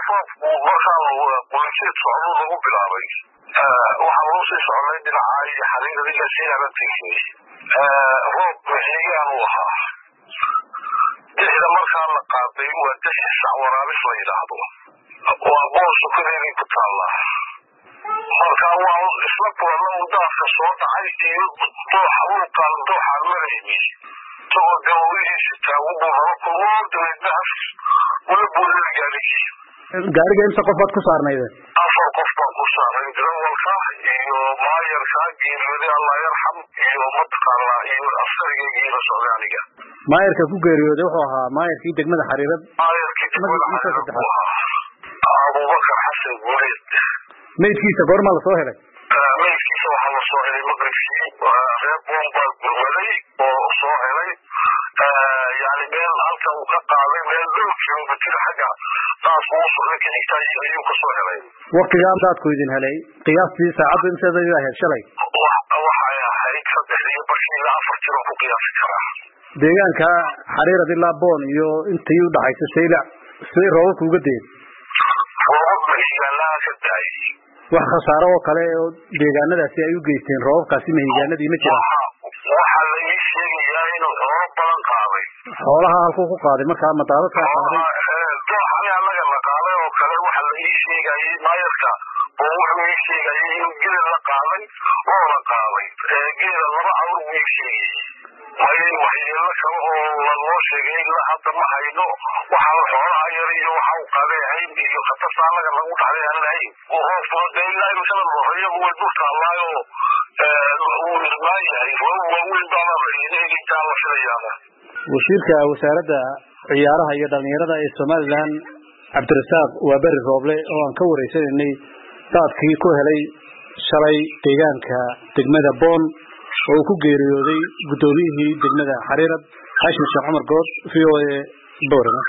markaan qoyskiisa socdo lagu bilaabay waxaan loo sii socnay dhinaca xariiradiga si aan tegin roob xigaan u ahaa dixda markaa la qaaday waa dixi sac waraabis la yidhaahdo waa boos sukadeedii ku taalla markaa waa isla kulanna daadka soo dhacay iyo dooxa ulqaan dooxaan marayni isagoo gawawihiisa taagu buu raba kulmoo dabeednaas wala buulada gaariga inta qof baad ku saarnayde 4 qof baan ku saaray darawalka iyo maayarka geeriyooday allah yarxam iyo mataqaana iyo askarigayga la socday aniga maayarka ku geeriyooday wuxuu ahaa maayarkii degmada Xariirad Abubakar Xasan Guuleed meydkiisa goorma la soo helay meydkiisa waxaa la soo helay maqribkii reer bombal gurmaday oo soo helay يعني meel halka uu ka qaaday meel dhul kilomitir xagga taas uu soo leeyahay ayuu ka soo helay waqtiga dadku idin helay qiyaastii saacadu inteeda ay ahayd shalay waxa ay ahayd 3 ilaa 4 jiro ku qiyaasi karaa deegaanka Xariirad ilaa Boon iyo intii u dhaxaysa Saylac si roobku uga deed wax khasaaro oo kale oo deegaanadaasi ay u geysteen roobkaasi meegaanadii ma jiraan waxa la ii sheegay inuu roob badan qaaday xoolaha halku ku qaaday markaa madaadadka qaaday dooxana laga maqaalay oo kale waxa la ii sheegay maayarka oo wuxuu ii sheegay inuu geel la qaaday oo la qaaday geel laba awr uu ii sheegay waxyeello kale oo la loo sheegay ilaa hadda ma hayno waxa xoolaha yar iyo waxa uu qaaday hayn iyo khatasaanaga lagu dhaxlay aan lahayn oo hoos ilaa inuu kala looxayo uu dhulka laayo wasiirka wasaaradda ciyaaraha iyo dhalinyarada ee Soomaaliland Cabdirasaaq Waabari Rooble oo aan ka wareysanay dadkii ku helay shalay deegaanka degmada Boon oo ku geeriyooday gudoomiyihii degmada Xariirad Hashim Sheekh Umar Good VOA Boorama